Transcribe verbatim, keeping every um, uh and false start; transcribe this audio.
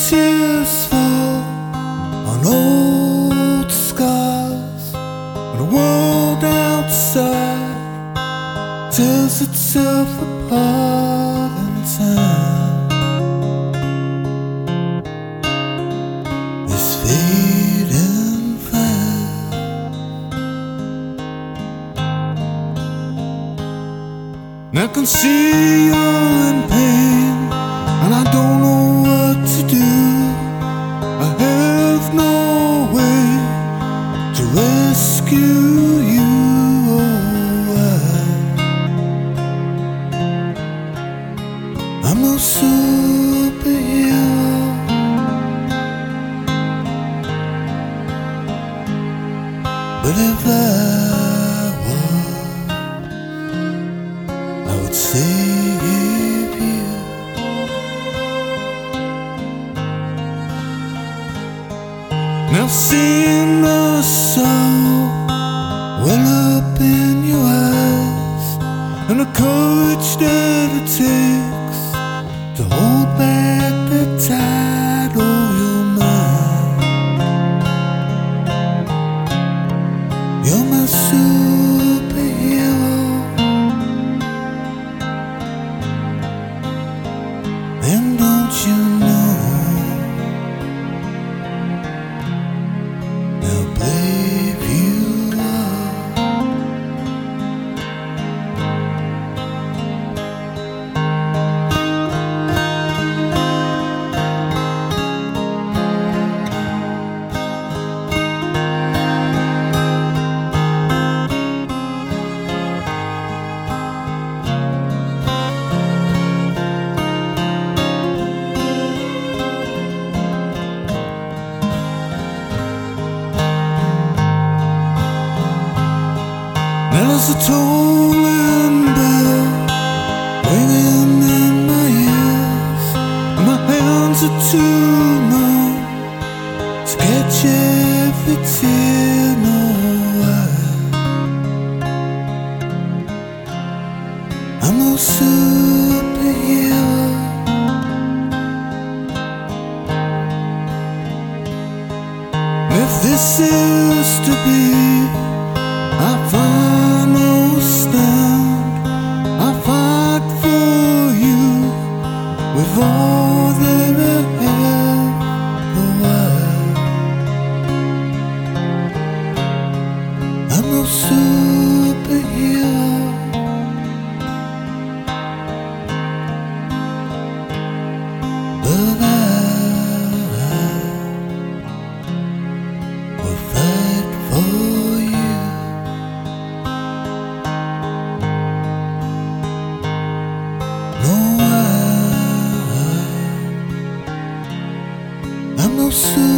tears fall on old scars, when the world outside tears itself apart in time. It's fading fast. And I can see you're in pain, and I don't know what to do. I have no way to rescue you. Oh, I, I'm no superhero, but if I was, I would save you. Now seeing the soul well up in your eyes, and the courage that it takes to hold back the tide of your mind. You're my superhero, and don't you know, how brave you are. There's a tolling bell ringing in my ears, and my hands are too numb to catch every tear. No, I, I'm no superhero, if this is to be our final stand, I fight for you with all that I have. Oh, I, I'm no superhero, but I will fight for you. No, I, I'm no superhero.